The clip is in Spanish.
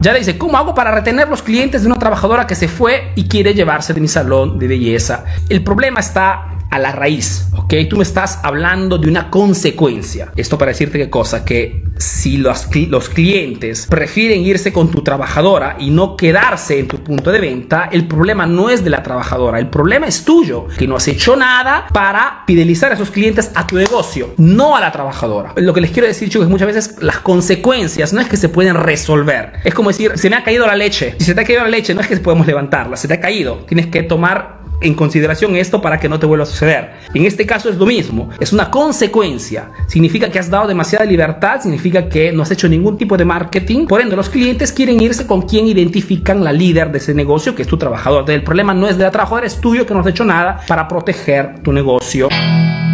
Ya le dice, ¿cómo hago para retener los clientes de una trabajadora que se fue y quiere llevarse de mi salón de belleza? El problema está a la raíz, ¿ok? Tú me estás hablando de una consecuencia. Esto para decirte qué cosa, que si los clientes prefieren irse con tu trabajadora y no quedarse en tu punto de venta, el problema no es de la trabajadora, el problema es tuyo, que no has hecho nada para fidelizar a esos clientes a tu negocio, no a la trabajadora. Lo que les quiero decir, chicos, es que muchas veces las consecuencias no es que se pueden resolver. Es como decir, se me ha caído la leche. Si se te ha caído la leche, no es que podemos levantarla, se te ha caído. Tienes que tomar en consideración esto para que no te vuelva a suceder. En este caso es lo mismo, es una consecuencia. Significa que has dado demasiada libertad, significa que no has hecho ningún tipo de marketing. Por ende, los clientes quieren irse con quien identifican la líder de ese negocio, que es tu trabajador. El problema no es de la trabajadora, es tuyo, que no has hecho nada para proteger tu negocio.